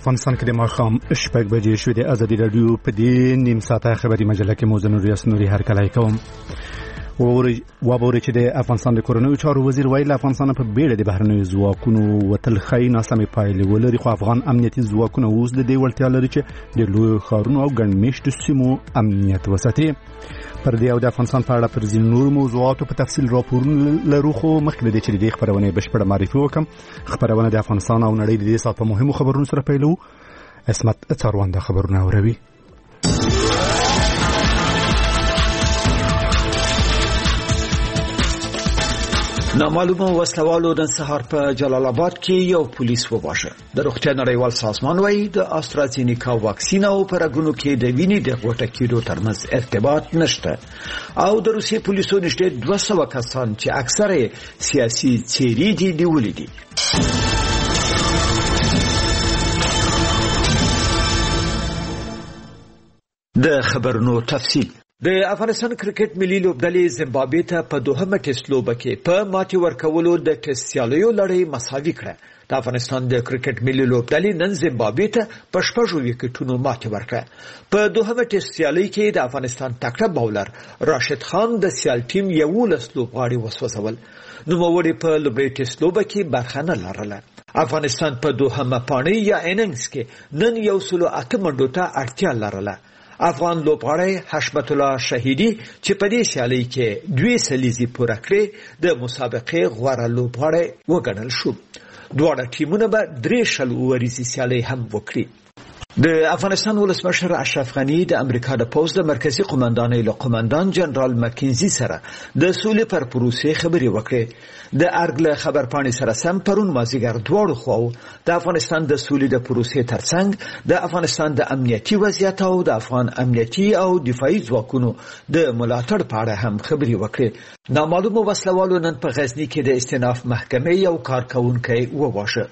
افغانستان کې د ماښام 6 بجې شوې د ازادي رادیو په دې نیم ساعته خبري مجله کې موزن ریاست نوري هرکلی کوم. وابوري چې د افغانستان د کورنیو چارو وزیر ویل افغانستان په بیړه د بهرنیو ځواکونو وتلخی ناسمې پایلې ولري، خو افغان امنیتي ځواکونه اوس د دې وړتیا لري چې د لوی ښارونو او ګڼ مېشتو سیمو امنیت وساتي. پر دې او د افغانستان په اړه پر ځینو نورو موضوعاتو په تفصیل راپورونه لرو، خو مخکې له دې چې د دې خبرونه بشپړه معرفي وکم. خبرونه د افغانستان او نړۍ د دې سات په مهمو خبرونو سره پیلو. اسمت څاروان د خبرونه اوروي. نامعلومو وسلوالو نن سهار په جلال آباد کې یو پولیس وواژه. د روغتیا نړیوال سازمان وايي د آسترازینیکا واکسین او پرګونو کې د وینې د غوټه کېدو ترمنځ ارتباط نشته، او د روسیې پولیسو نږدې 200 کسان چې اکثره سیاسي څېرې دي نیولي دي. د خبرونو تفصیل. د افغانستان کرکټ ملي لوبډلې زیمبابوې ته په دوهمه ټیسټ لوبه کې په ماتې ورکولو د ټیسټ سیالیو لړۍ مساوي کړه. د افغانستان د کرکټ ملي لوبډلې نن زیمبابوې ته په 6 وکټونو ماتې ورکړه. په دوهمه ټیسټ سیالۍ کې د افغانستان تکړه باولر راشد خان د سیال ټیم 11 لوبغاړي وسوځول. نوموړي په لومړۍ ټیسټ لوبه کې برخه نه لرله. افغانستان په دوهمه پاڼۍ یا اننګز کې نن 108 منډو ته اړتیا لرله. افغان لوبغاړی حشمت الله شهیدی چې په دې سیالۍ کې 2 سلیزې پوره کړې د مسابقې غوره لوبغاړی وګڼل شو. دواړه ټیمونه به 3 ورځې سیالۍ هم وکړي. د افغانستان ولسمشر اشرف غنی د امریکا د پوز د مرکزی قومندانۍ له قومندان جنرال مکینزي سره د سولې پر پروسې خبرې وکړې. د ارګ خبر پاڼې سره سم پرون مازیګر دواړو خواو د افغانستان د سولې د پروسې ترڅنګ د افغانستان د امنیتي وضعیت او د افغان امنیتي او دفاعي ځواکونو د ملاتړ په اړه هم خبرې وکړې. نامعلومو وسلوالو نن په غزني کې د استیناف محکمې یو کارکونکی وواژه.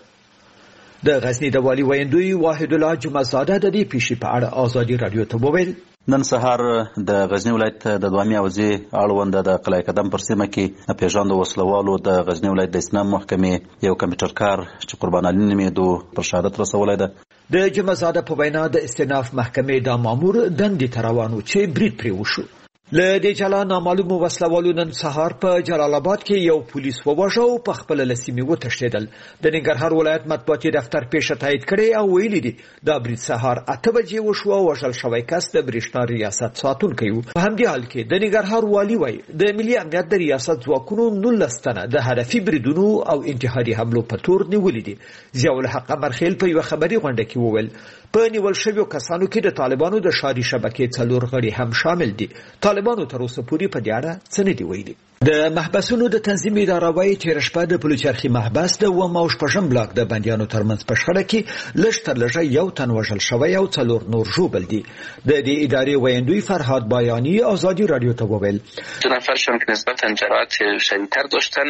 د غزنی د والی ویندوی واحد الله جمعزاده د دې پیښې په اړه آزادي رادیو ته وویل. نن سهار د غزنی ولایت د دوامي اوزي اړوند د قلعه قدم پر سیمه کې پیژاند وسلوالو د غزنی ولایت د اسلام محکمې یو کمپیوټر کار چې قربان علي نومېدو پر شهادت رسولی ده. د جمعزاده په وینا د استیناف محکمې د مامور دندې ته روان و چې برید پرې وشو. له دې جلا نامعلومو وسلوالو نن سهار په جلال آباد کې یو پولیس وواژه او په خپل لسیمې وتښتېدل. د ننګرهار ولایت مطبوعاتي دفتر پیښه تایید کړې او ویلي دي دا برید سهار 8 بجې وشو او وژل شوی کس د برېښنا ریاست ساتونکی و. په همدې حال کې د ننګرهار والي وایي د ملي امنیت د ریاست ځواکونو 19 تنه د هدفي بریدونو او انتحاري حملو په تور نیولي دي. ضیاء الحق مرخیل په یو خبري غونډه کې وویل په نیول شویو کسانو کې د طالبانو د ښاري شبکې 4 غړي هم شامل دي. طالبانو تر اوسه پورې په دې اړه څه نه دي ویلي. د محبسونو د تنظیم اداره وايي تېره شپه د پلوچرخي محبس د 9 او 6 بلاک د بندیانو ترمنځ په شخړه کې لږ تر لږه 1 تن وژل شوی او 4 نور ژوبل دي. د دې ادارې ویندوی فرهاد بایانی آزادی رادیو ته وویل 2 نفرشون که نسبتا جراحت شدیدتر داشتن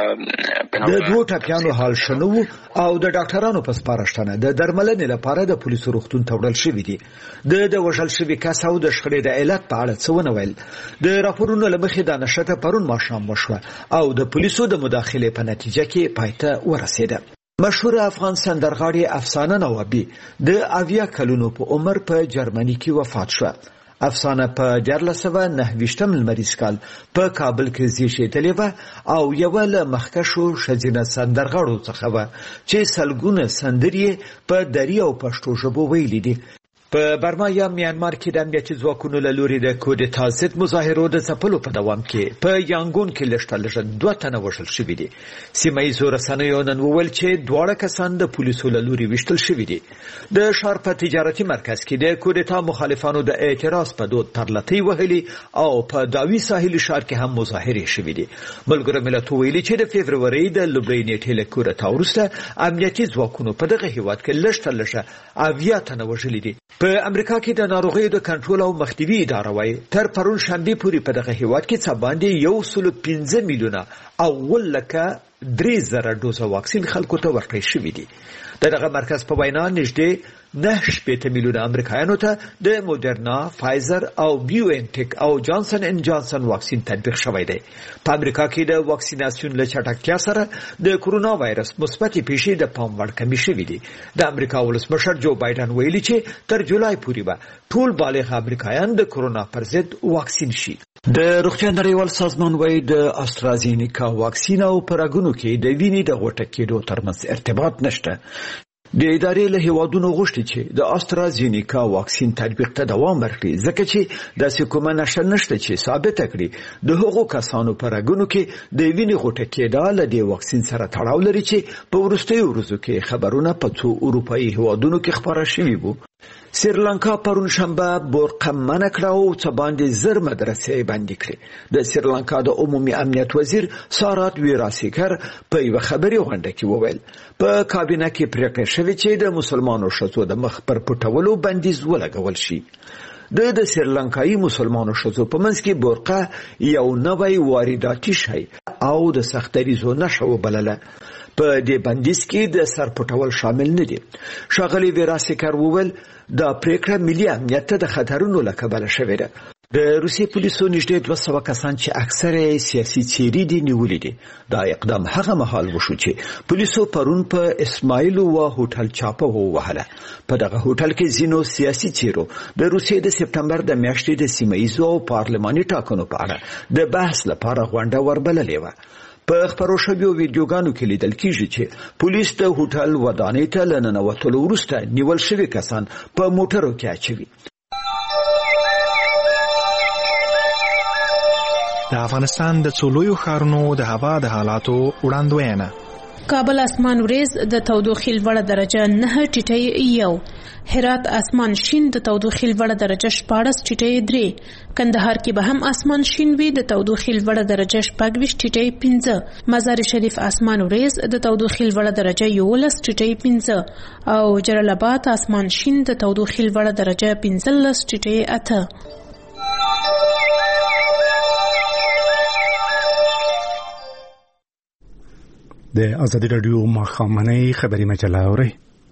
د 2 ټپیانو حال شنو او د ډاکټرانو په سپارښتنه د درملنې لپاره د پولیسو روغتون ته وړل شوي دي. د وژل شوي کس او د شخړې د علت په اړه څه ونه ویل. د راپورونو له مخې دا نښته پرون ماښام وشوه او د پولیسو د مداخلې په نتیجه کې پایته ورسېده. مشهور افغان سندرغاړي افسانه نوابي د 80 کلونو په عمر په جرمني کې وفات شوه. افسانه په 1929 لمریز کال په کابل کې زیږېدلې وه او یوه له مخکښو ښځینه سندرغاړو څخه وه چې سلګونه سندرې په دري او پښتو ژبو ویلي دي. په برما یا میانمار کې د امنیتي ځواکونو له لوري د کودتا ضد مظاهرو د ځپلو په دوام کې په یانګون کې لږ تر لږه 2 تنه وژل شوي دي. سیمه ییزو رسنیو نن وویل چې 2 کسان د پولیسو له لوري ویشتل شوي دي. د ښار په تجارتي مرکز کې د کودتا مخالفانو د اعتراض په دود ترلتۍ وهلي او په داوی ساحلي ښار کې هم مظاهرې شوي دي. ملګرو ملتونو ویلي چې د فبرورۍ د لومړۍ نیټې له کودتا وروسته امنیتي ځواکونو په دغه هیواد کې لږ تر لږه 80 تنه وژلي دي. په امریکا کې د ناروغیو د کنټرول او مخنیوي اداره وايي تر پرون شنبه پورې په دغه هیواد کې څه باندې 115 میلیونه او 1 لکه 3000 ډوزه واکسین خلکو ته ورکړل شوی دی. دغه مرکز په وینا نږدې 9 میلیون امریکایانو ته د مودرنا، فایزر او بیو انټیک او جانسن ان جانسن واکسین تطبیق شوی دی. په امریکا کې د واکسیناسیون له چټکتیا سره د کورونا وایرس مثبت پیښې د پام وړ کمی شوې دي. د امریکا ولسمشر جو بایدن ویلي چې تر جولای پورې به ټول بالغ امریکایان د کورونا پر ضد واکسین شي. د روغتیا نړیوال سازمان وايي د استرازینیکا واکسین او پرګونو کې د وینې د غوټه کېدو ترمنځ ارتباط نشته. د ادارې له هیوادونو غوښتي چې د استرازینیکا واکسین تطبیق ته دوام ورکړي، ځکه چې داسې کومه نشته چې ثابت کړي د هغو کسانو پرګونو کې د وینې غوټه کېدل له دې واکسین سره تړاو لري چې په وروستیو ورځو کې خبرونه په څو اروپایي هیوادونو کې خبره شوي وو. سریلانکا پرون شنبه برقه منع کړه او څه باندې زر مدرسې بندي کړې. د سریلانکا د عمومي امنیت وزیر سارات ویراسیکر په یو خبري غونډه کې وویل په کابینه کې پریکړه شوې چې د مسلمانو ښځو د مخ پر پټولو بندیز ولګول شي. د سریلانکایي مسلمانو ښځو په منځ کې برقه یو نوی وارداتي شی او د سختریزو نښه وبلله. په دې بندیز کې د سر پټول شامل نه دي. ښاغلي ویراسیکر وویل دا پریکړه ملي امنیت ته د خطرونو له کبله شوې ده. د روسیې پولیسو نږدې 200 کسان چې اکثره سیاسي څیرې دي نیولې دي. دا اقدام هغه مهال وشو چې پولیسو پرون په اسماعیل و هوټل چاپه ووهله. په دغه هوټل کې ځینو سیاسي څیرو د روسیې د سپټمبر د میاشتې د سیمه‌ییزو او پارلماني ټاکنو په اړه د بحث لپاره غونډه وربللې وه. په خبرو شویو ویډیوګانو کې لیدل کیږي چې پولیس د هوټل ودانۍ ته له ننوتلو وروسته نیول شوي کسان په موټرو کې اچوي. د افغانستان د څو لویو ښارونو د هوا د حالاتو وړاندوینه. کابل اسمان وریځ د تودوخې لوړه درجه 9 ټیټی 1، هرات اسمان شین د تودوخې لوړه درجه 14 ټیټی 3، کندهار کې به هم اسمان شین وي د تودوخې لوړه درجه 25 ټیټی 5، مزار شریف اسمان وریځ د تودوخې لوړه درجه 11 ټیټی 5 او جلال آباد اسمان شین د تودوخې لوړه درجه 15 ټیټی 8. د ازادي رادیو ماښامنۍ خبري مجله اورئ.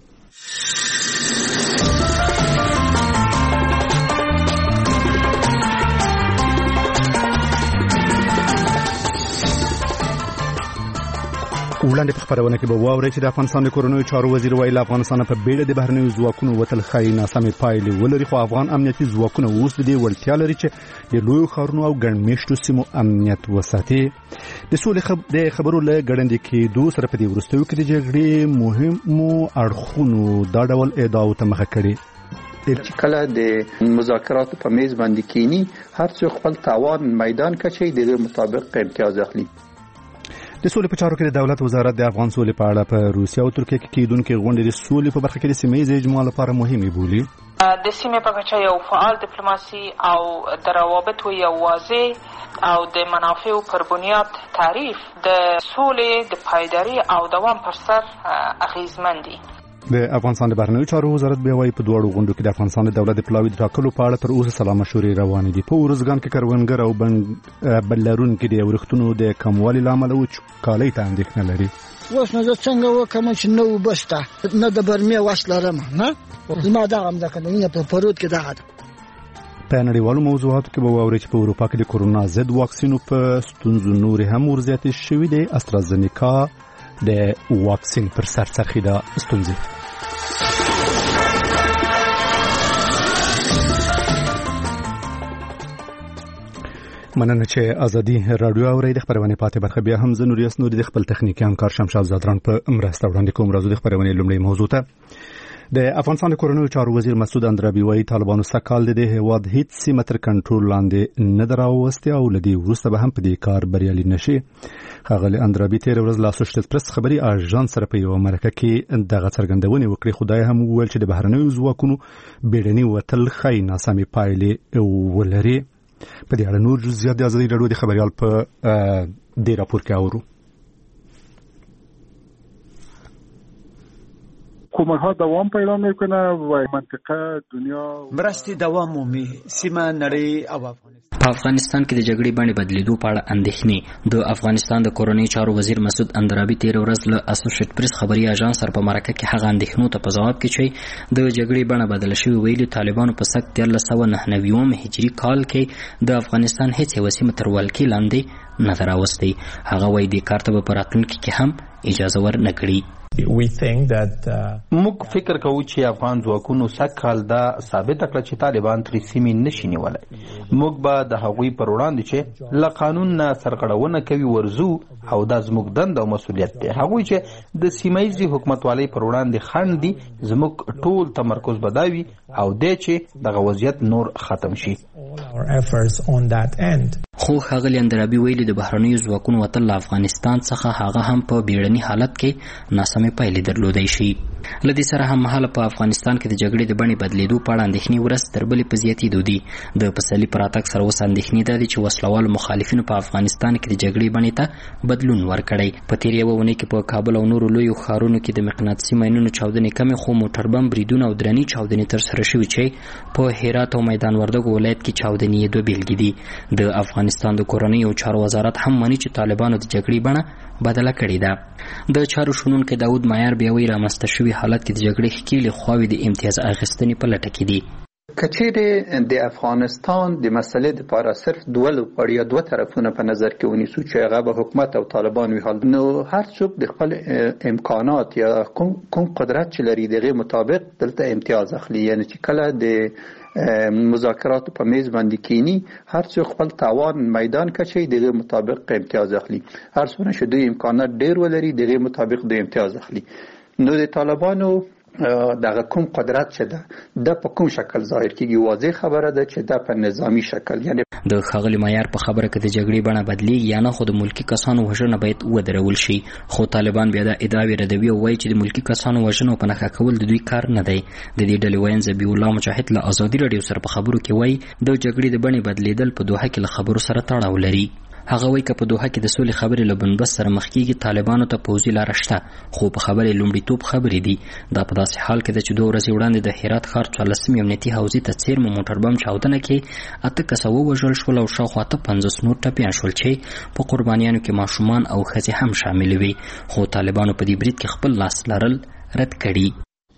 وړاندې په خبرونه کې به واورئ چې د افغانستان د کورونو چارو وزیر ویل افغانستان په بیړه د بهرنیو ځواکونو وتل ښایي ناسمې پایلې ولري، خو افغان امنیتي ځواکونه اوس د دې وړتیا لري چې د لویو ښارونو او ګڼ مېشتو سیمو امنیت وساتي. د سولې د خبرو له ګړندې کېدو سره په دې وروستیو کې د جګړې مهمو اړخونو دا ډول ادعاو ته مخه کړې. چې کله د مذاکراتو په میز باندې کینی هر څوک خپل توان میدان کچي د مطابق امتیاز اخلي. د سولې په چارو کې د دولت وزارت د افغان سولې په اړه په روسیه او ترکیه کې کېدونکې غونډې د سولې په برخه کې د سیمه‌ییز اجماع لپاره مهمې بولي. د سیمې په کچه یو فعال ډیپلوماسي او د روابطو یو واضح او د منافعو پر بنیاد تعریف د سولې د پایداري او دوام پر سر اغیزمن دي. د افغانستان د بهرنیو چارو وزارت بیا وايي په دواړو غونډو کې د افغانستان د دولت د پلاوي د ټاکلو په اړه تر اوسه سلا مشورې روانې دي. په ورځګان کې کروندګر او بلرونکو د ورښتونو د کموالي لامل وچکالۍ ته اندېښنه لري. اوس نو څنګه وکم چې نو بسته نه د برمه وسلرم نه زما دا هم ځکه نه په پروت کې دا په نړیوالو موضوعاتو کې به واوري چې په اروپا کې د کورونا ضد واکسینو په ستونزو نورې هم ورزیاتې شوې دي. استرازینیکا د واکسین پر سر څرخیده ستونزې. مننه چې ازادي رادیو اوري. د خبرونه پاتې برخه بیا هم زنوریاس نور د خپل تخنیکی همکار شمشاد زادران په مرسته وړاندې کوم. راځو د خبرونه لومړی موضوع ته. د افغانستان د کورونو چارو وزیر مسعود اندرابي وايي طالبانو سکهال د هیواد هیڅ سیمه تر کنټرول لاندې نه دراوسته او لدی وروسته به هم په دې کار بریالي نشي. ښاغلي اندرابي تیر ورځ لا اسوشیټډ پریس خبري اژانس سره په یو مرکه کې دغه څرګندونه وکړه. خدای هم وویل چې د بهرنیو ځواکونو بیړني وتل خای ناسمې پایلې ولري. په دې اړه نور زیات د ازادي رادیو د خبريال په دې راپور کې اورو. کومه دوام پیدا میکنه و منطقه دنیا مرستی دوام مومي سیمه نړۍ او افغانستان. په افغانستان کې د جګړې بڼې بدلیدو په اړه اندېښنې. د افغانستان د کورنۍ چارو وزیر مسعود اندرابي تېره ورځ له اسوسییټ پریس خبري اژانس سره په مرکه کې هغه اندېښنو ته په ځواب کې چې د جګړې بڼه بدله شوې ویلي طالبانو په سخت 1999 هجري کال کې د افغانستان هیڅ یوه سیمه تر ولکې لاندې نه ده راوستی. هغه وایي دې کار ته به په راتلونکي کې هم اجازه ورنه کړي. موږ فکر کوو چې افغان ځواکونو سږکال دا ثابته کړه چې طالبان ترې سیمې نشي نیولی. موږ به د هغوی پر وړاندې چې له قانون نه سرغړونه کوي ورځو او دا زموږ دنده او مسؤلیت دی. هغوی چې د سیمه ییزې حکومتوالۍ پر وړاندې خنډ دي زموږ ټول تمرکز به دا وي او دی چې دغه وضعیت نور ختم شي. خو ښاغلي اندرابي ویلي د بهرنیو ځواکونو وتل له افغانستان څخه هغه هم په بیړني حالت کې ناسمې پایلې درلودی شي. له دې سره هم مهاله په افغانستان کې د جګړې د بڼې بدلیدو په اړه اندېښنې ورځ تر بلې په زیاتېدو دي. د پسرلي په راتګ سره اوس اندېښنې دا دي چې وسلوالو مخالفینو په افغانستان کې د جګړې بڼې ته بدلون ورکړی. په تېره یوه اونۍ کې په کابل او نورو لویو ښارونو کې د مقناطیسي ماینونو چاودنې کمې خو موټر بم بریدونه او درنې چاودنې ترسره شوي چې په هرات او میدان وردګو ولایت کې چاودنې یې 2 بېلګې دي. د افغانستان د کورنیو چارو وزارت هم مني چې طالبانو د جګړې بڼه بدله کړې ده. د چارو شنونکی داود مایار بیا وایي رامنځته شوي حالت کې د جګړې ښکېلې خواوې د امتیاز اخیستنې په لټه کې دي. که چیرې د افغانستان د مسلې دپاره صرف دوه لوبغاړي یا دوه طرفونه په نظر کې ونیسو چې هغه به حکومت او طالبان وي، نو هر څوک د خپل امکانات یا کوم قدرت چې لري دغه مطابق دلته امتیاز اخلي. یعنی چې کله د مذاکرات په میز باندې کینی هر څوک خپل توان میدان کچي دغه مطابق امتیاز اخلي. هر څونه چې دوی امکانات ډیر ولري دغه مطابق د امتیاز اخلي. نو د طالبانو دغه کوم قدرت چې ده د په کوم شکل ظاهر کیږي واضح خبره ده چې د په نظامی شکل. یعنی د ښاغلي معیار په خبره کې د جګړې بڼه بدلیږي یا نه خو د ملکی کسانو وژنه باید ودرول شي. خو طالبان بیا د ادعاوې ردوي او وایي چې د ملکی کسانو وژنه په نښه کول د دوی کار نه دی. د دې ډلې ویاند ذبیح الله مجاهد له ازادي راډیو سره په خبرو کې وایي د جګړې د بڼې بدلیدل په دوحه کې له خبرو سره تړاو لري. هغه وایي که په دوحه کې د سولې خبرې له بنبست سره مخ کېږي طالبانو ته پوځي لاره شته، خو په خبرې لومړیتوب خبرې دي. دا په داسې حال کې ده چې 2 ورځې وړاندې د هرات ښار 14 امنیتي حوزې ته څیرمه موټر بم چاودنه کې 8 کسه ووژل شول او شاوخوا 50 نور ټپیان شول چې په قربانیانو کې ماشومان او ښځې هم شامل وي. خو طالبانو په دې برید کې خپل لاس لرل رد کړي.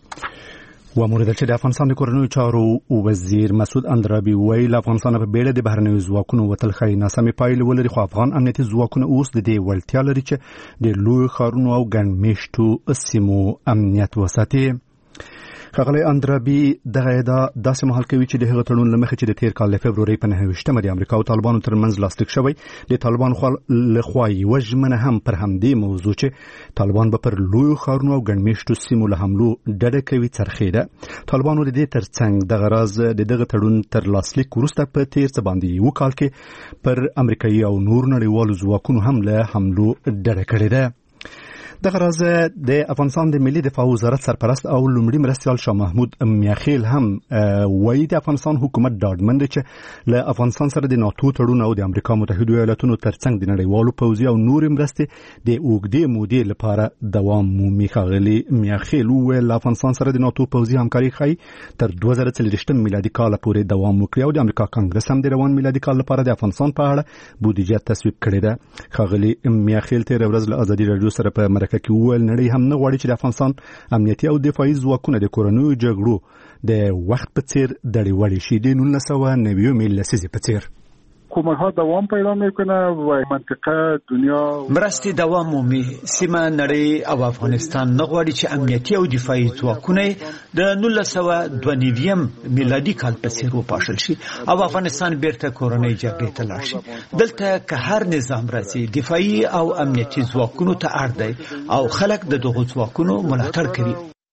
ومورد چې د افغانستان د کورنیو چارو وزیر مسعود اندرابي ویل افغانستان په بیړه د بهرنیو ځواکونو وتل ښایي ناسمې پایلې ولري، خو افغان امنیتي ځواکونه اوس د دې وړتیا لري چې د لویو ښارونو او ګڼ مېشتو سیمو امنیت وساتي. ښاغلی اندرابي دغه ادعا داسې مهال کوي چې د هغه تړون له مخې چې د تېر کال د فبرورۍ په 29مه د امریکا او طالبانو ترمنځ لاسلیک شوی د طالبانو لخوا یوه ژمنه هم پر همدې موضوع چې طالبان به پر لویو ښارونو او ګڼ مېشتو سیمو له حملو ډډه کوي څرخېده. طالبانو د دې ترڅنګ دغه راز د دغه تړون تر لاسلیک وروسته په تېر څه باندې یو کال کې پر امریکایي او نور نړیوالو ځواکونو هم له حملو ډډه کړې ده. دغه راز د افغانستان د ملي دفاع وزارت سرپرست او لومړي مرستیال شاه محمود میاخیل هم وایي د افغانستان حکومت ډاډمن دی چې له افغانستان سره د ناتو تړون او د امریکا متحده ایالاتونو ترڅنګ د نړیوالو پوځي او نورې مرستې د اوږدې مودې لپاره دوام مومي. ښاغلي میاخیل وویل افغانستان سره د ناتو پوځي همکاري ښایي تر 2040 میلادي کال پورې دوام وکړي او د امریکا کانګرس هم د روان میلادي کال لپاره د افغانستان په اړه بودیجه تصویب کړې ده. ښاغلي میاخیل تېره ورځ له ازادي راډیو سره په مرکه کې وویل نړۍ هم نه غواړي چې د افغانستان امنیتي او دفاعي ځواکونه د کورنیو جګړو د وخت په څیر دړې وړې شي د 1990 لسیزې په څیر. حکومت‌ها دوام پیدا میکنه و منطقه دنیا مرستې دوام مومي. سیمه نړۍ او افغانستان نه غواړي چې امنیتي او دفاعي ځواکونه د 1992 میلادي کال په څیر وپاشل شي او افغانستان بیرته کورنۍ جګړې ته لاړ شي. دلته که هر نظام راځي دفاعي او امنیتي ځواکونو ته اړ دی او خلک د دغو ځواکونو ملاتړ کوي.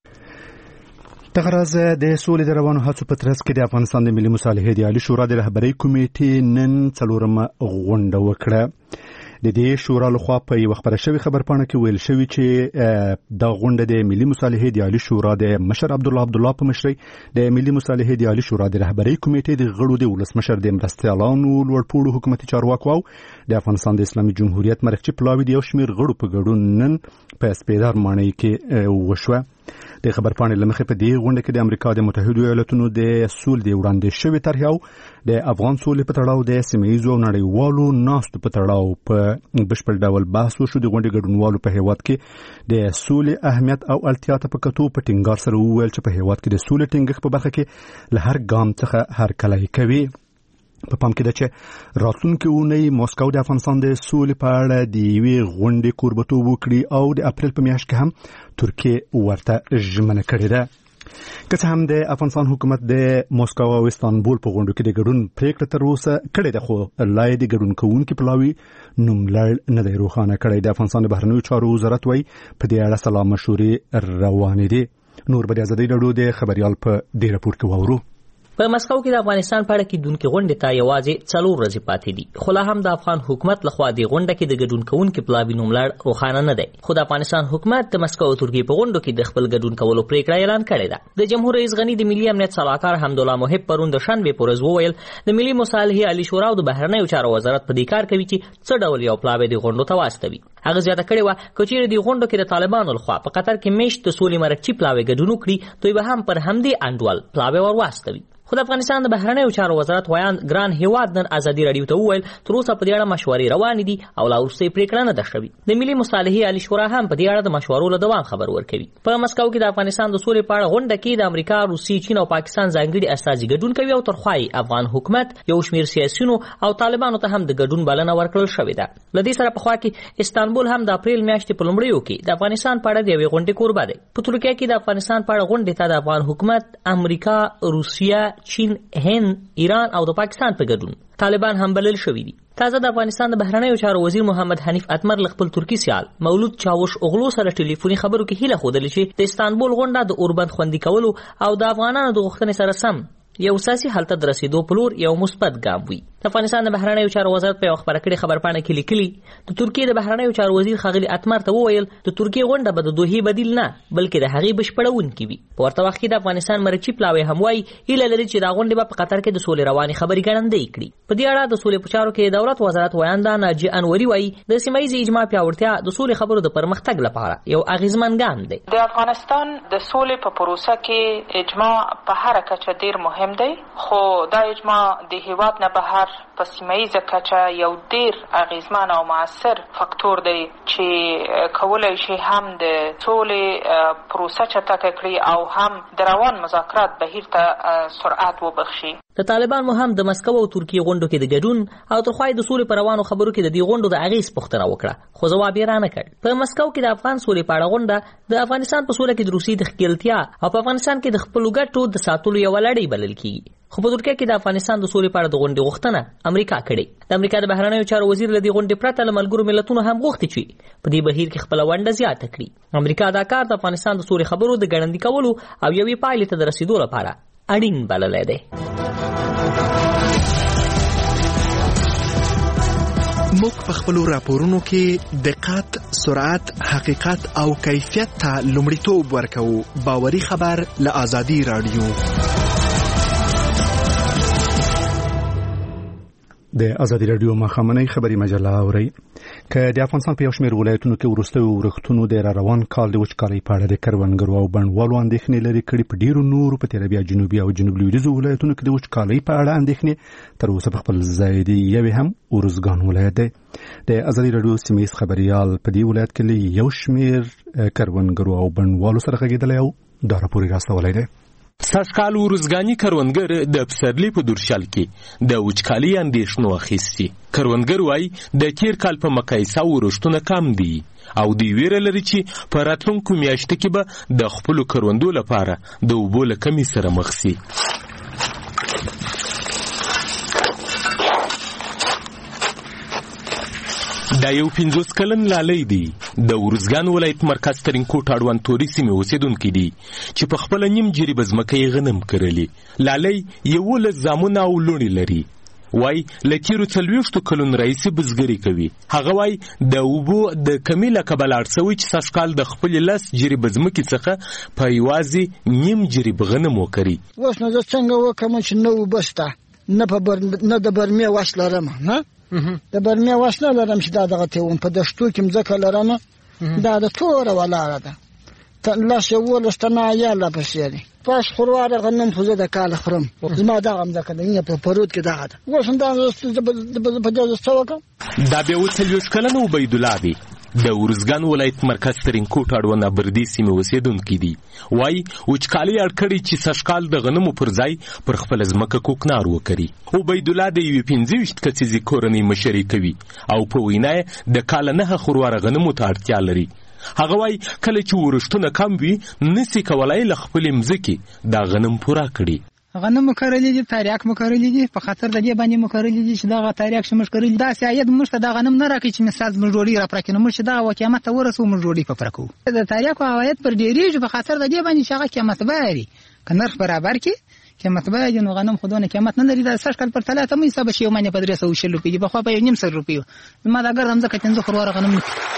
دغه راز د سولې د روانو هڅو په ترڅ کې د افغانستان د ملي مصالحې د عالي شورا د رهبرۍ کمیټې نن 4مه غونډه وکړه. د دې شورا لخوا په یو خبره شوی خبرپاڼه کې ویل شوی چې د غونډه د ملي مصالحې د عالي شورا د مشر عبدالله په مشرۍ د ملي مصالحې د عالي شورا د رهبرۍ کمیټې د غړو د ولسمشر د مرستیالانو لوړپوړو حکومتي چارواکو او د افغانستان د اسلامي جمهوریت مرکزي پلاوي د یو شمېر غړو په ګډون نن په سپیدار ماڼۍ کې وشوه. د خبرپاڼې له مخې په دې غونډه کې د امریکا د متحدو ایالاتونو د سولې د وړاندې شوې طرحې او د افغان سولې په تړاو د سیمه ییزو او نړیوالو ناستو په تړاو په بشپړ ډول بحث وشو. د غونډې ګډونوالو په هیواد کې د سولې اهمیت او اړتیا ته په کتو په ټینګار سره وویل چې په هیواد کې د سولې ټینګښت په برخه کې له هر ګام څخه هرکلی کوي. په پام کې ده چې راتلونکې اونۍ مسکو د افغانستان د سولې په اړه د یوې غونډې کوربهتوب وکړي او د اپریل په میاشت کې هم ترکیه ورته ژمنه کړې ده. که څه هم د افغانستان حکومت د مسکو او استانبول په غونډو کې د ګډون پریکړه تر اوسه کړې ده، خو لا یې د ګډون کوونکي پلاوي نوملړ نه دی روښانه کړی. د افغانستان د بهرنیو چارو وزارت وایي په دې اړه سلا مشورې روانې دي. نور به د ازادۍ راډیو د خبریال په دې راپور کې واورو. په مسکو کې د افغانستان په اړه کېدونکې غونډې ته یوازې 4 ورځې پاتې دي، خو لا هم د افغان حکومت لخوا د غونډه کې د ګډون کوونکي پلاوي نوملړ روښانه نه دی. خو د افغانستان حکومت د مسکو او ترکیې په غونډو کې د خپل ګډون کولو پریکړه اعلان کړې ده. د جمهور رئیس غني د ملي امنیت صلاحکار حمدالله محب پرون د شنبه په ورځ وویل د ملي مصالحې عالی شورا او د بهرنیو چارو وزارت په دې کار کوي چې څه ډول یو پلاوی د غونډو ته واستوي. هغه زیاته کړې و چې چیرې د غونډو کې د طالبانو لخوا په قطر کې میشت د سولې مرکچی پلاوی ګډون وکړي دوی به هم پر همدې انډول پلاوی ور واستوي. خو د افغانستان د بهرنیو چارو وزارت ویان ګران هیواد نن ازادي راډیو ته وویل تر اوسه په دې اړه مشورې روانې دي او لا وروستۍ پریکړه نه ده شوې. د ملي مصالحې عالی شورا هم په دې اړه د مشورو له دوام خبر ورکوي. په مسکو کې د افغانستان د سولې په اړه غونډه کې د امریکا، روسیې، چین او پاکستان ځانګړي استازي ګډون کوي او ترخوای افغان حکومت یو شمېر سیاسيونو او طالبانو ته هم د ګډون بلنه ورکړل شوې ده. لدې سره په خوا کې استانبول هم د اپریل میاشتې په لومړیو کې د افغانستان په اړه د یوې غونډې کوربه دی. په ترکیه کې د افغانستان په اړه غونډې ته د افغان حکومت، امریکا، روسیه، چین، ایران او د پاکستان په ګډون طالبان هم بلل شوي دي. تازه د افغانستان د بهرنیو چارو وزیر محمد حنیف اتمر خپل ترکی سیال مولود چاوش اوغلو سره ټلیفوني خبرو کې هیله خوده چې د استانبول غونډه د اوربند خوندي کولو او د افغانانو د غوښتنې سره سم یو سیاسي حالت ته رسیدو په لور یو مثبت ګام وي. د افغانستان د بهرنیو چارو وزارت په خبره کړې خبرپاڼه کې لیکلي د ترکیې د بهرنیو چارو وزیر ښاغلي اتمر ته وویل د ترکیې غونډه به د دوحې بدیل نه بلکې د هغې بشپړونکې وي. په ورته وخت کې د افغانستان مرکچی پلاوی هم وایي هیله لري چې دا غونډه به په قطر کې د سولې روانې خبرې ګړندۍ کړي. په دې اړه د سولې په چارو کې دولت وزارت ویاندا ناجی انوري وایي د سیمه ییزې اجماع پیاوړتیا د سولې خبرو د پرمختګ لپاره یو اغیزمن ګام دی. د افغانستان د سولې په پروسه کې اجماع په هر کچه ډیر مهم دی، خو دا اجماع د هیواد نه بهر په سیمه ییزه کچه یو ډیر اغیزمن او مؤثر فاکتور دی چې کولای شي هم د سولې پروسه چټکه کړي او هم د روان مذاکرات بهیر ته سرعت وبخشي. د طالبانو هم د مسکو او ترکیې غونډو کې د ګډون او ترخوای د سولې پر روانو خبرو کې د دې غونډو د اغیز پوښتنه وکړه، خو ځواب یې رانه کړ. په مسکو کې د افغان سولې په اړه غونډه د افغانستان په سوله کې د روسي د ښکېلتیا او په افغانستان کې د خپلو ګټو د ساتلو یو لړۍ بلل کیږي. خو په ترکیه کې د افغانستان د سولې په اړه د غونډې غوښتنه امریکا کړې. د امریکا د بهرنیو چارو وزیر له دې غونډې پرته له ملګرو ملتونو هم غوښتي چې په دې بهیر کې خپل ونډه زیاته کړي. امریکا دا کار د افغانستان د سولې خبرو د ګړندي کولو او یوې پایلې ته د رسیدو لپاره اړین بللی دی. موږ په خپلو راپورونو کې دقت، سرعت، حقیقت او کیفیت ته لومړیتوب ورکوو. باوري خبر له ازادي راډیو. د ازادي راډیو ماښامنۍ خبري مجله اورئ. که د افغانستان په یو شمېر ولایتونو کې وروستیو ورښتونو د روان کال د وچکالۍ په اړه د کروندګرو او بڼوالو اندېښنې لرې کړي، په ډېرو نورو په تېره بیا جنوبي او جنوب لویدیځو ولایتونو کې د وچکالۍ په اړه اندېښنې تر اوسه په خپل ځای دي. یوې هم ارزګان ولایت دی. د ازادي راډیو سیمه ییز خبریال په دې ولایت کې له یو شمېر کروندګرو او بڼوالو سره غږېدلی او دا راپور یې راستولی دی. سږکال ورزګاني کروندګر د پسرلي په دورشل کې د وچکالۍ اندېښنو اخیستي. کروندګر وایي د تېر کال په مقایسه ورښتونه کم دي او دوی ویره لري چې په راتلونکو میاشتو کې به د خپلو کروندو لپاره د اوبو له کمۍ سره مخ شي. دا یو 50 کلن لالی دی. د ورزګان ولایت مرکز ترینکوټ اړوند توري سیمې اوسېدونکي دي چې په خپله نیم جریبه ځمکه یې غنم کرلي. لالی 11 زامونه او لوڼې لري. وای له تیرو 40 کلونو راهیسې بزګري کوي. هغه وای د اوبو د کمۍ له کبله اړ شوی چې سږکال د خپلې 10 جریبه ځمکې څخه په یوازې نیم جریب غنم وکري. اوس نو زه څنګه وکړم چې نه اوبه شته، نه د برمې وس لرم، نه د برمې وس نه لرم چې دا دغه تېون په دشتو کې مځکه لرم، دا د توره ولاړه ده. لاس یولس تنه یا لا پسې دي پاس خورواره غنم خو زه د کال خورم زما دغه همځکه د په پرود کې دغه ده اوس همدا په دې څه دا بیا اوس 40 کلن عبیدالله دی د ارزګان ولایت مرکز ترینکوټ اړوند بردي سیمې اوسېدونکي دي. وایي وچکالۍ اړ کړي چې سږکال د غنمو پر ځای پر خپله ځمکه کوکنار وکري. عبیدالله د یوې 25 کسیزې کورنۍ مشري کوي او په وینا یې د کاله 9 خورواره غنمو ته اړتیا لري. هغه وایي کله چې ورښتونه کم وي نسي کولای له خپلې مځکې دا غنم پوره کړي. غنم کرلی دي تاریخ مو کرلی دي په خاطر د دې باندې مو کرلی دي چې دا تاریخ شمش کرلی دا سیاید مشته دا غنم نه راکې چې مثال مجوري را پرکینو مشه دا قیامت ورسو مجوري په پرکو د تاریخ او عواید پر ډیریږي په خاطر د دې باندې چې قیامت باري کنرخ برابر کی قیامت باري نو غنم خودونه قیامت نه لري دا سر کال پر 3 مې حساب شي باندې په 300 روپۍ په خو په 900 روپۍ ما دا ګرځم ځکه چې زه خروار غنم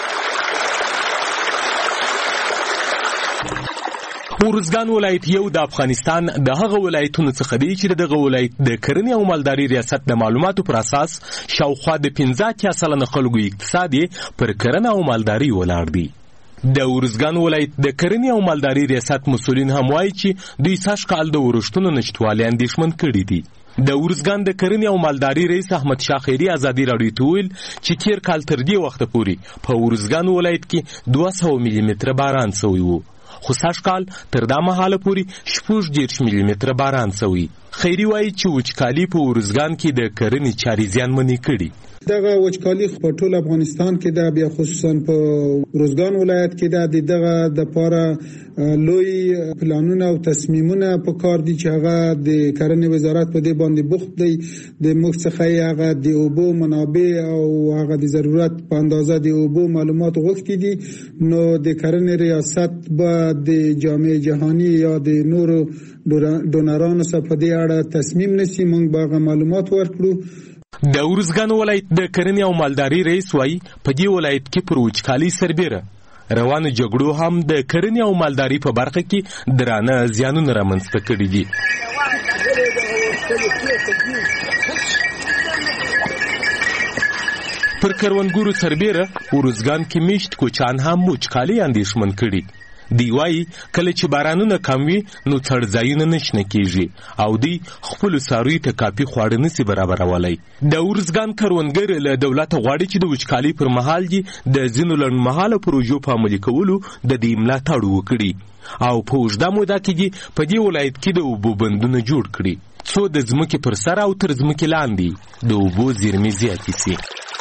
ارزګان ولایت یو د افغانستان د هغه ولایتونو څخه دی چې دغه ولایت د کرنې او مالداري ریاست د معلوماتو پر اساس شاوخوا د 15% خلکو اقتصاد پر کرنه او مالداري ولاړ دی. د ارزګان ولایت د کرنې او مالداري ریاست مسؤلین هم وایي چې دوی سږکال د ورښتونو نشتوالي اندېښمن کړي دي. د ارزګان د کرنې او مالداري رئیس احمد شاه خیري ازادي راډیو ته ویل چې تیر کال تر دې وخته پورې په ارزګان ولایت کې 200 ملي متره باران شوی و، خو سږکال تر دا مهاله پورې 40 ملي متره باران شوی. خیري وایي چې وچکالي په ارزګان کې د کرنې چارې زیانمنې کړي. دغه وچکالي په ټول افغانستان کې دا بیا خصوصا په ارزګان ولایت کې دا دغه د پاره لوی پلانونه او تصمیمونه په کار دي چې هغه د کرنې وزارت په دې باندې بوخت دی. د موږ څخه هغه د اوبو منابع او هغه د ضرورت په اندازه د اوبو معلومات غوښتي دي. نو د کرنې ریاست به د جامعه جهانی یا د نورو ډونرانو سره په دې اړه تصمیم نیسي. موږ به هغه معلومات ورکړو. د ارزګان ولایت د کرنې او مالداري رئیس وایي په دې ولایت کې پر وچکالۍ سربیره روانو جګړو هم د کرنې او مالداري په برخه کې درانه زیانونه رامنځته کړي دي. پر کروندګرو سربیره ارزګان کې میشت کوچان هم وچکالۍ اندېښمن کړي. دی وایي کله چې بارانونه کم وي نو څړځایونه نشنه کیږي او دی خپل څاروي ته کافي خواړه نشي برابرولای. د ارزګان کروندګر له دولت غواړي چې د وچکالۍ پر مهال دي د ځینو لنډمهاله پروژو په عملي کولو د دې ملاتړ وکړي او په اوږده موده کې دي په دې ولایت کې د اوبو بندونه جوړ کړي څو د ځمکې پر سر او تر ځمکې لاندې د اوبو زیرمې زیاتې سي.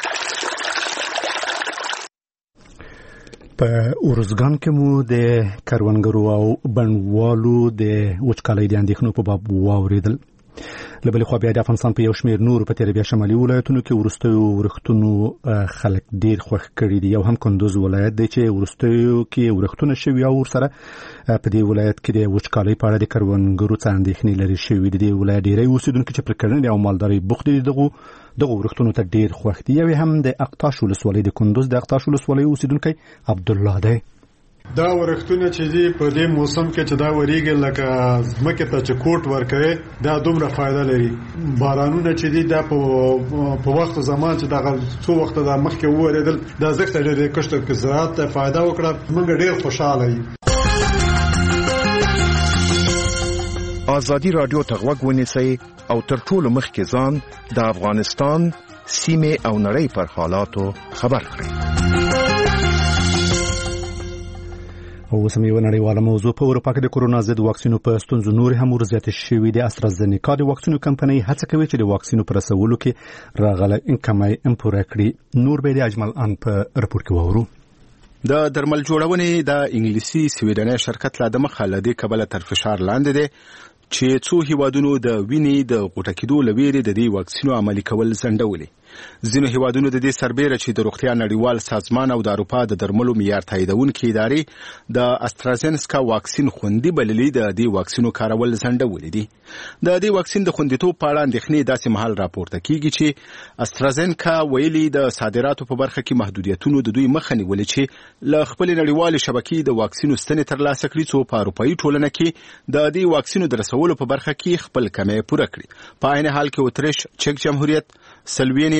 په ارزګان کې مو د کروندګرو او بڼوالو د وچکالۍ د اندېښنو په باب واورېدل. له بلې خوا بیا د افغانستان په یو شمېر نورو په تېره بیا شمالي ولایتونو کې وروستیو ورښتونو خلک ډېر خوښ کړي دي. یو هم کندوز ولایت دی چې وروستیو کې ورښتونه شوي او ورسره په دې ولایت کې د وچکالۍ په اړه د کروندګرو څه اندېښنې لرې شوي دي. د ولایت ډېری اوسېدونکي چې پر کرنې او مالدارۍ بوخت دي دغه ورښتونو ته ډېر خوښ دي. یو هم د اقتاش ولسوالۍ د کندوز د اقتاش ولسوالۍ اوسېدونکی عبدالله دی. دا ورښتونه چې دي په دې موسم کې چې دا وریږي لکه ځمکې ته چې کوټ ورکوي دا دومره فایده لري. بارانونه چې دي دا په وخت زمان چې دغه څو وخت دا مخکې وورېدل دا ځکه ډېر کښته کې زراعت ته فایده وکړه. موږ ډېر خوشاله یو. ازادي رادیو ته غوږ ونیسئ او تر ټولو مخکې ځان د افغانستان سیمې او نړۍ پر حالاتو خبر کړئ. او سمې یو نړیواله موضوع په اروپا کې د کورونا ضد واکسینو په ستونزو نورې هم ورزیاتې شوې دي. استرازینیکا د واکسینو کمپنۍ هڅه کوي چې د واکسینو پر رسولو کې راغلی کمی پوره کړي. نور به د اجمل ان په راپور کې واورو. د درمل جوړونې د انګلیسي سویډني شرکت له مخه له دې کبله تر فشار لاندې دی چې څو هیوادونو د وینې د غوټه کېدو له ویرې د دې واکسینو عملي کول ځنډولي. ځینو هیوادونو د دې سربیره چې د روغتیا نړیوال سازمان او د اروپا د درملو معیار تاییدونکې ادارې د استرازینسکا واکسین خوندي بللي د دې واکسینو کارول ځنډولي دي. د دې واکسین د خوندیتوب په اړه اندېښنې داسې مهال راپورته کیږي چې استرازینکا ویلي د صادراتو په برخه کې محدودیتونو د دوی مخه نیولې چې له خپل نړیوال شبکې د واکسینو ستنې ترلاسه کړي څو په اروپایي ټولنه کې د دې واکسینو د رسولو په برخه کې خپل کمی پوره کړي. په عین حال کې اتریش، چک جمهوریت، سلوینیا،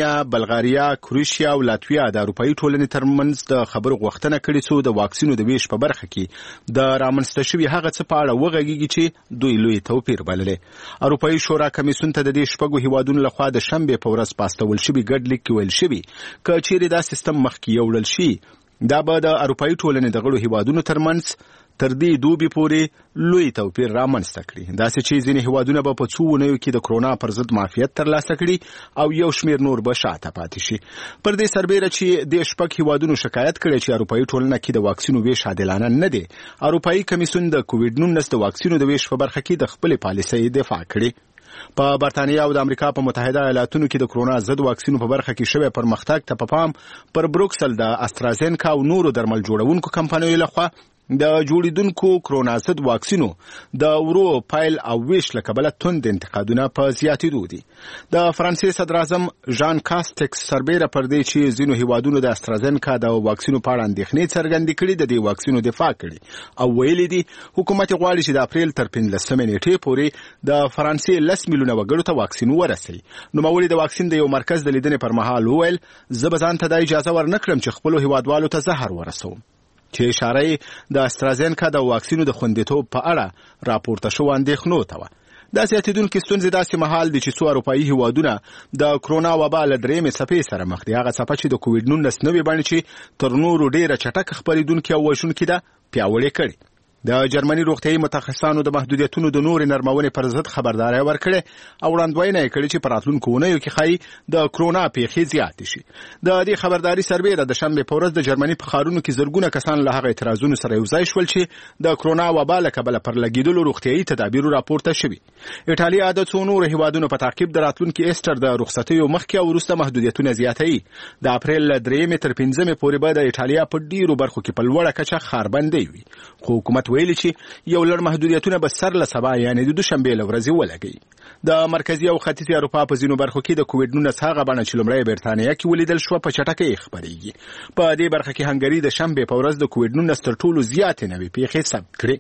رومانیا، بلغاریا، کروشیا او لاتویا د اروپאי ټولنې ترمنځ د خبرو غوښتنه کړې څو د واکسینو د ویش په برخه کې د رامنځته شوي هغه څه په اړه وغږیږي چې دوی لوی توپیر بللې. اروپאי شورا کمیسیون ته د دې شپږو هیوادونو لخوا د شنبې په ورځ پاستول شوي ګډ لیک کې ویل شوي که چیرې دا سیستم مخکې یوړل شي دا به د اروپאי ټولنې د غړو هیوادونو ترمنځ تر دې دوبي پورې لوی توپیر رامنځته کړي. داسې چې ځینې هیوادونه به په څو اونیو کې د کرونا پر ضد معافیت ترلاسه کړي او یو شمېر نور به شاته پاتې شي. پر دې سربیره چې د شپږ هیوادونو شکایت کړی چې اروپאי ټولنه کې د واکسینو ویش عادلانه نه دی، اروپאי کمیسیون د کووډ-19 د واکسینو د ویش په برخه کې د خپلې پالیسۍ دفاع کړې. په برتانیا او د امریکا په متحده ایالاتونو کې د کرونا ضد واکسینو په برخه کې شوی پرمختګ ته په پام پر بروکسل د استرازینکا او نورو درمل جوړونکو کمپنیو لخوا د جوړیدونکو کرونا ضد واکسینو د ورو پایل او ویش له کبله توند انتقادونه په زیاتېدو دي. د فرانسې صدر اعظم ژان کاستکس سربیره پر دې چې ځینو هیوادونو د استرازینکا د واکسینو په اړه اندېښنې څرګندې کړي د دې واکسینو دفاع کړي او ویلي دي حکومت غواړي چې د اپریل تر 15 نیټې پورې د فرانسې 10 میلیونه وګړو ته واکسین ورسوي. نوموړي د واکسین د یو مرکز د لیدنې پر مهال وویل زه به ځان ته د اجازه ورنکړم چې خپلو هیوادوالو ته زهر ورسوم، چې اشاره د استرازینکا د واکسینو د خوندیتوب په اړه راپورته شو اندېښنو ته و. دا زیاتېدونکې ستونزې داسې مهال دي چې څو اروپאי هیوادونه د کرونا وبا له درېیمې څپې سره مخ دي. هغه څپه چې د کووډ-19 نوې بڼې چې تر نورو ډېره چټک خپرېدونکې او وژونکې ده پیاوړې کړي. د جرمني روغتیايي متخصصانو د محدودیتونو د نورې نرمونې پر ضد خبرداری ورکړې او وړاندوینه یې کړې چې په راتلونکو اونیو کې ښایي د کرونا پیښې زیاتې شي. د دې خبرداري سربیره د شنبې په ورځ د جرمني په ښارونو کې زرګونه کسان له هغه اعتراضونو سره یوځای شول چې د کرونا وبا له کبله پر لګېدلو روغتیايي تدابیرو راپورته شوي. ایټالیا د څو نورو هیوادونو په تعقیب د راتلونکي ایسټر د رخصتیو مخکې او وروسته محدودیتونه زیاتوي. د اپریل له 3 تر 15 پورې به د ایټالیا په ډیرو برخو کې په لوړه کچه ښاربندۍ وي، خو حکومت ویلي چې یو لړ محدودیتونه به سر له سبا یعنې د دوشنبې له ورځې ولګي. د مرکزي او ختیځې اروپا په ځینو برخو کې د کووډ-19 هغه بڼه چې لومړی برتانیا کې ولیدل شوه په چټکۍ خپرېږي. په دې برخه کې هنګري د شنبې په ورځ د کووډ-19 تر ټولو زیاتې نوې پیښې ثبت کړې.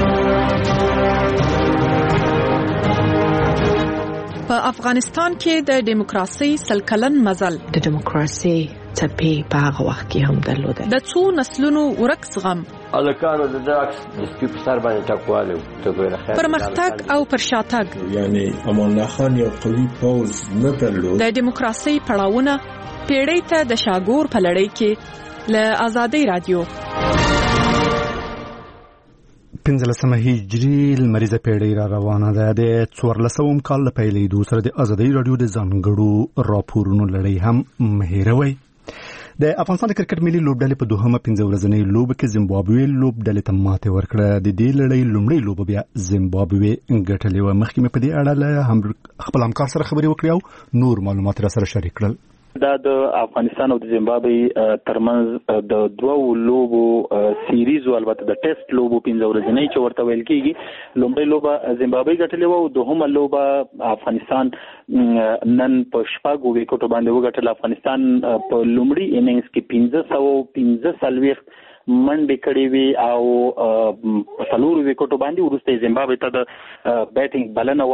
په افغانستان کې د دیموکراسي 100 کلن مزل د دیموکراسي څپې په هغه وخت کې هم درلوده. د څو نسلونو ورک زغم الکانو د داکس د سپي په سر باندې ټکواله ته ګوره خیر پرمختګ او پرشاتګ یعنی امان الله خان یو قوي پوز نه درلود. د دیموکراسي پړاوونه پیړۍ ته د شاګور په لړۍ کې له آزادۍ رادیو 15 هجري لمریزه پیړۍ را روانه ده. د 14 کال له پیلېدو سره د آزادۍ رادیو د ځانګړو راپورونو لړۍ هم مهیروي. د افغانستان د کرکټ ملي لوبډلې په دوهمه 15 ورځنۍ لوبه کې زیمبابوې لوبډلې ته ماتې ورکړه. د دې لړۍ لومړۍ لوبه بیا زیمبابوې ګټلې وه. مخکې مې په دې اړه له خپل همکار سره خبرې وکړې او نور معلومات را سره شریک کړل. دا د افغانستان او د زیمبابوې ترمنځ د دوو لوبو سیریز او البته د ټیسټ لوبو 15 ورځنۍ چې ورته ویل کیږي. لومړی لوبه زیمبابوې ګټلې و او دوهمه لوبه افغانستان نن په شپږو وکټو باندې وګټله. افغانستان په لومړي اننګز کې 15 منډې کړې وي او په څلورو وکټو باندې وروسته زیمبابوې ته د بیټینګ بلنه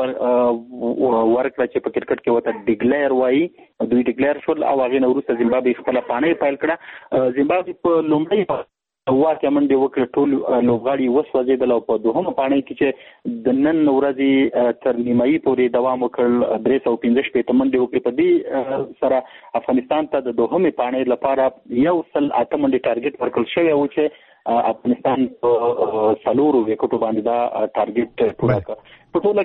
ورکړه چې په کرکټ کې ورته ډیکلیئر وایي. دوی ډیکلیئر شول او هغې نه وروسته زیمبابوې خپله پاڼۍ پیل کړه. زیمبابوې په لومړۍ واقع منډې وکړه، ټول لوبغاړي وسوځېدل او په دوهمه پاڼۍ کې چې د نن ورځې تر نیمایي پورې دوام وکړ 315 منډې وکړې. په دې سره افغانستان ته د دوهمې پاڼۍ لپاره 108 منډې ټارګټ ورکړل شوی و چې افغانستان په 4 وکټو باندې دا ټارګټ پوره کړ. په ټوله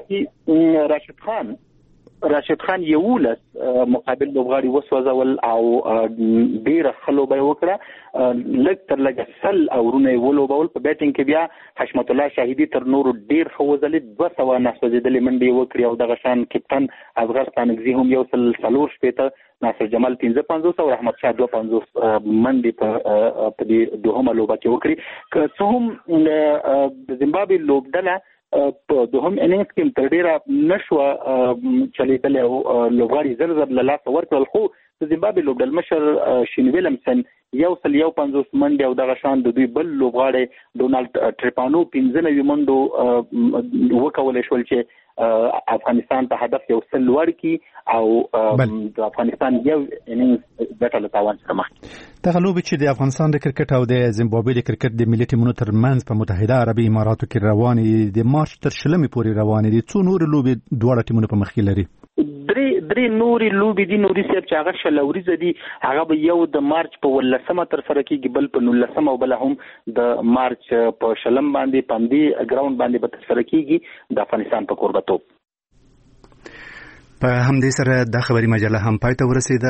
کې راشد خان 11 مقابل لوبغاړي وسوځول او ډیره ښه لوبه وکړه. لږ تر لږه 100 اورونه یې ولوبول. په بیټینګ کې بیا حشمت الله شاهدي تر نورو ډیر ښه وځلید، 200 ناسوځېدلې منډې وکړې او دغه شان کپټن اصغر ستانکزي هم 140 ناصر جمال 55 او رحمت شاه 52 منډې په دې دوهمه لوبه کې وکړي. که څه هم د زیمبابوې لوبډله په دوهم اننګز کې تر ډیره نشوه چلیدلې او لوبغاړي زر له لاسه ورکړل، خو د زیمبابوې لوبډل مشر شین ویلمسن 150 منډې او دغه شان د دوی بل لوبغاړی ډونالډ ټریپانو 15 منډو وکولی شول چې افغانستان ته هدف یو سل لوړ کی او د افغانستان یو ګټه له تاوان سره مخ دغه لوبې چې د افغانستان د کرکټ او د زیمبابوې د کرکټ د ملي ټیمونو ترمنځ په متحده عربي اماراتو کې روانې د مارچ تر 20 پورې روانې دي. څو نور لوبې دواړه ټیمونه په مخ کې لري؟ درې نوري لوبې دي. نوري صاحب چې هغه شلوريزه دي هغه به یو د مارچ په 18 تر سره کېږي، بل په 19 او بل هم د مارچ په شلم باندې پاندي ګراوند باندې به تر سره کېږي د افغانستان په کوربتوب. په همدې سره د خبري مجله هم پای ته ورسېده.